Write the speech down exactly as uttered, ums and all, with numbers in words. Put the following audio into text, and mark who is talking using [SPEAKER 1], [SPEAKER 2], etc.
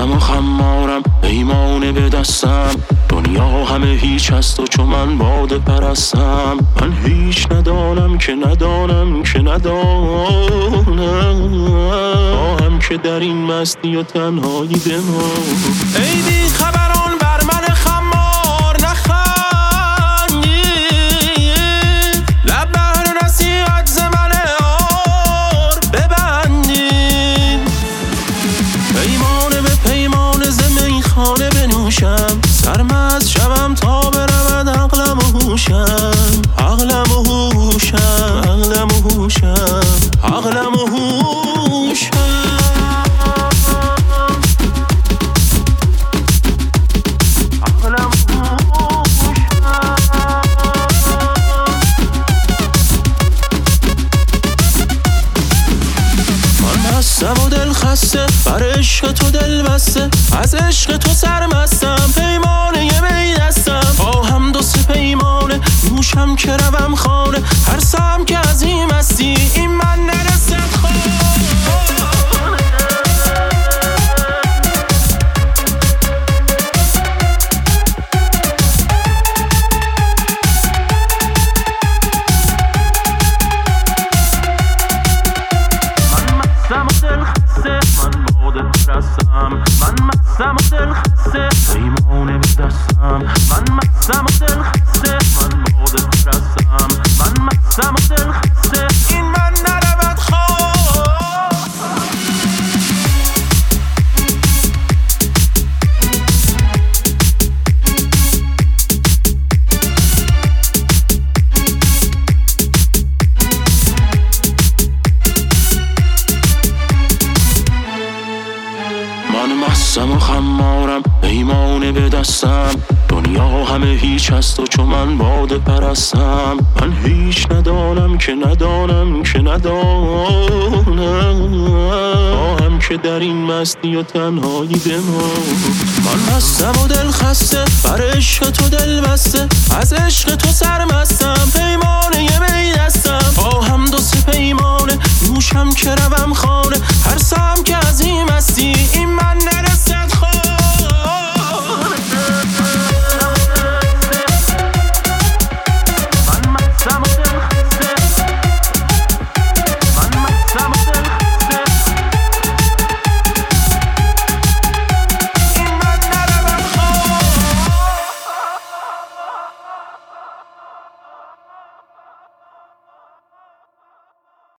[SPEAKER 1] مستم و خمارم پیمانه به دستم، دنیا همه هیچ است و چون من باده پرستم. من هیچ ندانم که ندانم که ندانم، خواهم که در این مستی و تنهایی بمانم. ای بی خبران بر من خمار نخندید، لب بهر نصیحت ز من آر ببندید. پیمانه به پیمانه ز میخانه بنوشم، سرمست شوم تا برود عقلم و هوشم، عقلم و هوشم، عقلم و هوشم، عقلم و هوشم. مستم و دل خسته بر عشق تو دل بسته، از عشق تو سرمستم پیمانه یه می دستم. با هم دو سه پیمانه نوشم که روم خانه، هر سام که از این مستی این من نرسد خانه. من مستم و دل خسته پیمانه به دستم، من مستم و دل خسته من باده برستم، من مستم و دل خسته این من نرود خواه. من مستم و خمارم پیمانه به دستم، دنیا همه هیچ است و چون من باده پرستم. من هیچ ندانم که ندانم که ندانم، خواهم که در این مستی و تنهایی بمانم. من مستم و دل خسته بر عشق تو دل بسته، از عشق تو سرمستم پیمانه یه